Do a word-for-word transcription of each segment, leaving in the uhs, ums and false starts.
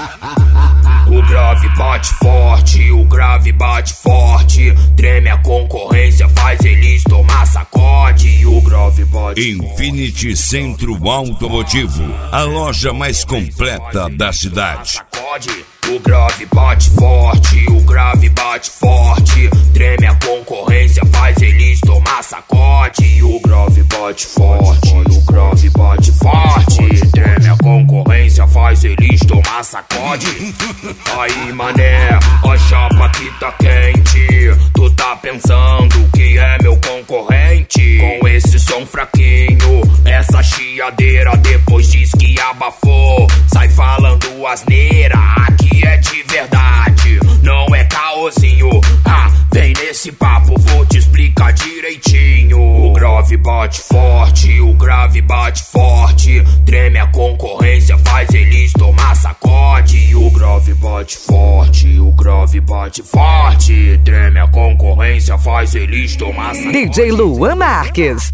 O grave bate forte, o grave bate forte. Treme a concorrência, faz eles tomar sacode. O grave bate Infinity Centro Automotivo, a loja mais completa da cidade. O grave bate forte, o grave bate forte. Treme a concorrência, faz eles tomar sacode. O grave bate forte, o grave bate forte. Treme a concorrência, faz eles tomar sacode. Aí mané, a chapa que tá quente. Tu tá pensando que é meu concorrente? Com esse som fraquinho, essa chiadeira, depois diz que abafou. Sai falando asneira, aqui é de verdade, não é caôzinho. Ah, vem nesse papo, vou te explicar direitinho. O grave bate forte, o grave bate forte. Treme a concorrência, faz eles tomar sacode. O grave bate forte, o grave bate forte. Treme a concorrência, faz eles tomar sacode. D J Luan Marques.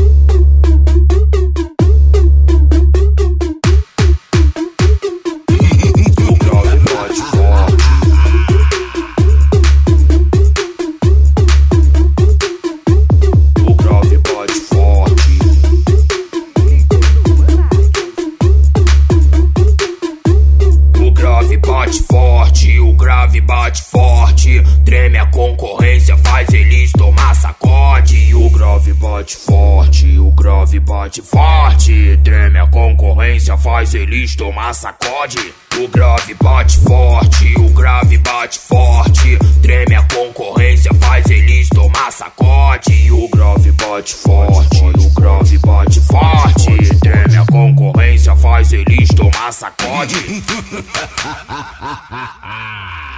Bate forte, o grave bate forte. Treme a concorrência, faz eles tomar sacode. O grave bate forte, o grave bate forte. Treme a concorrência, faz eles tomar sacode. O grave bate forte, o grave bate forte. Treme a concorrência, faz eles tomar sacode. O grave bate forte, o grave bate forte. Treme a concorrência, faz eles tomar sacode.